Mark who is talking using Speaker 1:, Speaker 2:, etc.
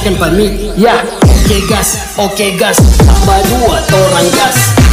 Speaker 1: akan pamit. Ya, oke gas, tambah 2 orang gas.